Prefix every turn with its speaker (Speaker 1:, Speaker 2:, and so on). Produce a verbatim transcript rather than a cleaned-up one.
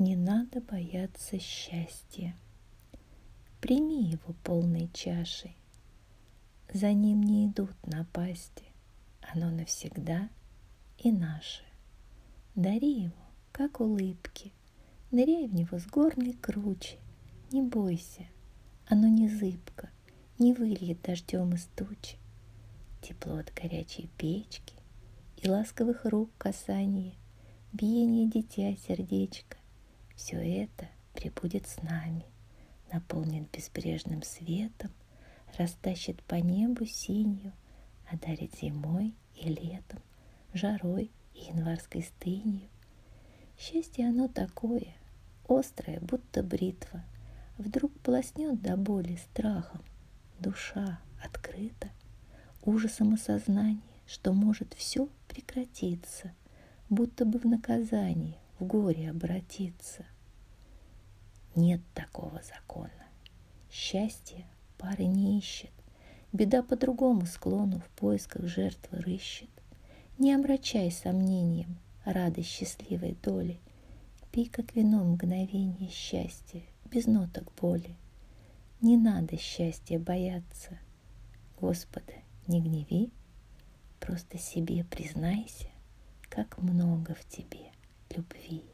Speaker 1: Не надо бояться счастья. Прими его полной чашей. За ним не идут напасти, оно навсегда и наше. Дари его, как улыбки, ныряй в него с горной кручи. Не бойся, оно не зыбко, не выльет дождем из тучи. Тепло от горячей печки и ласковых рук касание, биение дитя сердечка — все это пребудет с нами, наполнит безбрежным светом, растащит по небу синью, одарит зимой и летом, жарой и январской стынью. Счастье оно такое, острое, будто бритва, вдруг полоснет до боли страхом. Душа открыта, ужасом осознания, что может все прекратиться, будто бы в наказание, в горе обратиться. Нет такого закона. Счастье пары не ищет, беда по другому склону в поисках жертвы рыщет. Не омрачай сомнением радость счастливой доли, пей, как вино, мгновение счастья, без ноток боли. Не надо счастья бояться, Господа не гневи, просто себе признайся, как много в тебе любви.